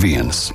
viens.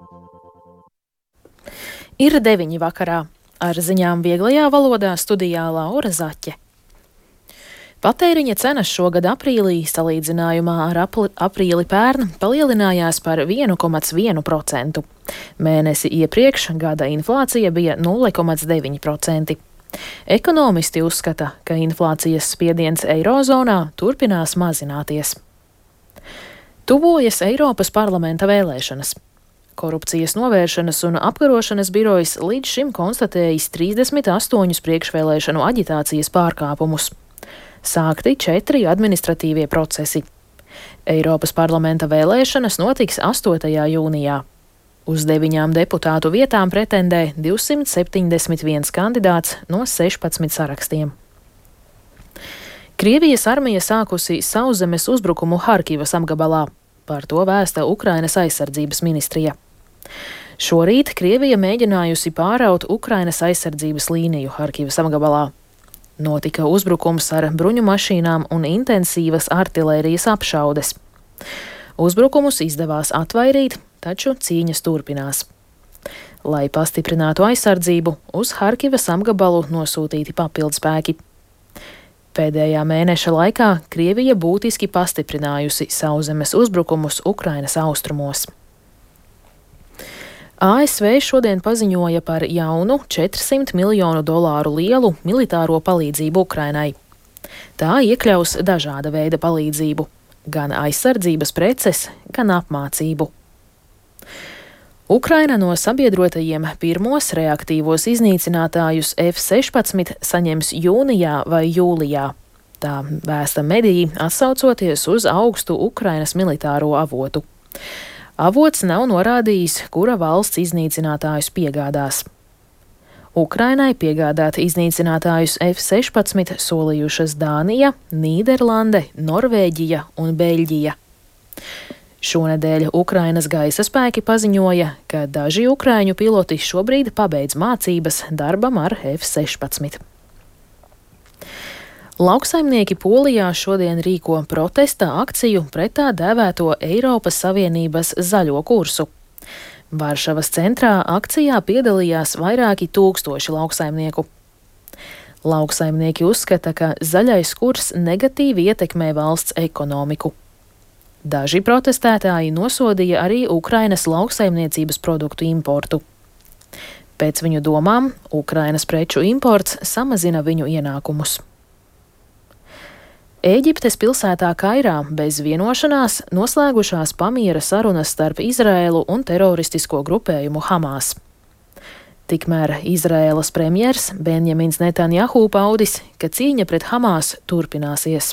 Ir 9 vakarā. Ar ziņām vieglajā valodā studijā Laura Zaķe. Patēriņa cenas šogad aprīlī salīdzinājumā ar aprīli pērn palielinājās par 1,1%. Mēnesi iepriekš gada inflācija bija 0,9%. Ekonomisti uzskata, ka inflācijas spiediens eirozonā turpinās mazināties. Tuvojas Eiropas parlamenta vēlēšanas. Korupcijas novēršanas un apkarošanas birojas līdz šim konstatējis 38 priekšvēlēšanu aģitācijas pārkāpumus. Sākti 4 administratīvie procesi. Eiropas parlamenta vēlēšanas notiks 8. jūnijā. Uz 9 deputātu vietām pretendē 271 kandidāts no 16 sarakstiem. Krievijas armija sākusi sauszemes uzbrukumu Harkivas apgabalā. Par to vēsta Ukrainas aizsardzības ministrija. Šorīt Krievija mēģinājusi pāraut Ukrainas aizsardzības līniju Harkivas apgabalā. Notika uzbrukums ar bruņu mašīnām un intensīvas artilērijas apšaudes. Uzbrukumus izdevās atvairīt, taču cīņas turpinās. Lai pastiprinātu aizsardzību, uz Harkivas apgabalu nosūtīti papildspēki. Pēdējā mēneša laikā Krievija būtiski pastiprinājusi sauszemes uzbrukumus Ukrainas austrumos. ASV šodien paziņoja par jaunu $400 miljonu lielu militāro palīdzību Ukrainai. Tā iekļaus dažāda veida palīdzību, gan aizsardzības preces, gan apmācību. Ukraina no sabiedrotajiem pirmos reaktīvos iznīcinātājus F-16 saņems jūnijā vai jūlijā. Tā vēsta mediji, atsaucoties uz augstu Ukrainas militāro avotu. Avots nav norādījis, kura valsts iznīcinātājus piegādās. Ukrainai piegādāt iznīcinātājus F-16 solījušas Dānija, Nīderlande, Norvēģija un Beļģija. Šonedēļ Ukrainas gaisa spēki paziņoja, ka daži ukraiņu piloti šobrīd pabeidz mācības darbam ar F-16. Lauksaimnieki Polijā šodien rīko protesta akciju pret tā dēvēto Eiropas Savienības zaļo kursu. Varšavas centrā akcijā piedalījās vairāki tūkstoši lauksaimnieku. Lauksaimnieki uzskata, ka zaļais kurs negatīvi ietekmē valsts ekonomiku. Daži protestētāji nosodīja arī Ukrainas lauksaimniecības produktu importu. Pēc viņu domām, Ukrainas preču imports samazina viņu ienākumus. Ēģiptes pilsētā Kairā bez vienošanās noslēgušās pamiera sarunas starp Izraēlu un teroristisko grupējumu Hamas. Tikmēr Izraēlas premjers Benjamins Netanjahu paudis, ka cīņa pret Hamas turpināsies.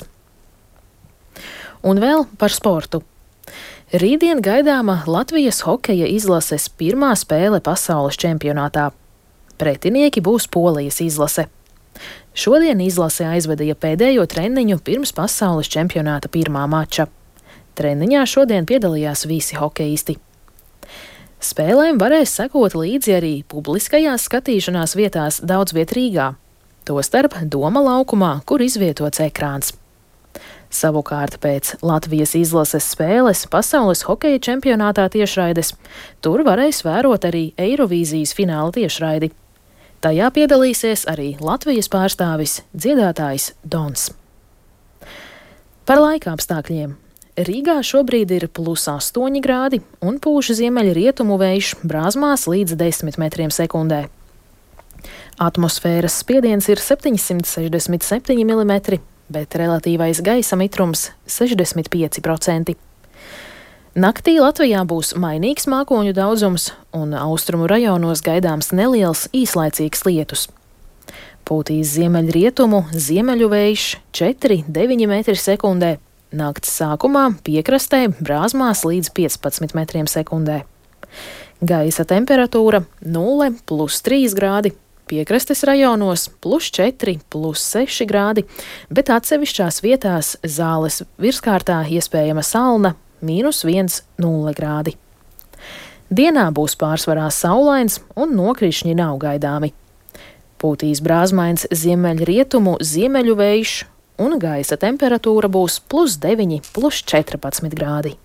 Un vēl par sportu. Rītdien gaidāma Latvijas hokeja izlases pirmā spēle pasaules čempionātā. Pretinieki būs Polijas izlase. Šodien izlase aizvadīja pēdējo treniņu pirms pasaules čempionāta pirmā mača. Treniņā šodien piedalījās visi hokeisti. Spēlēm varēs sekot līdzi arī publiskajās skatīšanās vietās daudz viet Rīgā, tostarp Doma laukumā, kur izvietots ekrāns. Savukārt pēc Latvijas izlases spēles pasaules hokeja čempionātā tiešraides tur varēs vērot arī Eirovīzijas fināla tiešraidi. Tajā piedalīsies arī Latvijas pārstāvis dziedātājs Dons. Par laika apstākļiem. Rīgā šobrīd ir +8 grādi un pūš ziemeļrietumu vējš brāzmās līdz 10 metriem sekundē. Atmosfēras spiediens ir 767 mm, bet relatīvais gaisa mitrums 65%. Naktī Latvijā būs mainīgs mākoņu daudzums un austrumu rajonos gaidāms neliels īslaicīgs lietus. Pūtīs ziemeļrietumu, ziemeļu vējš 4–9 metri sekundē, nakts sākumā piekrastē brāzmās līdz 15 metriem sekundē. Gaisa temperatūra 0–3 grādi, piekrastes rajonos +4, +6 grādi, bet atsevišķās vietās Zāles virskārtā iespējama salna -1–0 grādi. Dienā būs pārsvarā saulains un nokrišņi nav gaidāmi. Pūtīs brāzmains ziemeļrietumu, ziemeļu vējš un gaisa temperatūra būs +9, +14 grādi.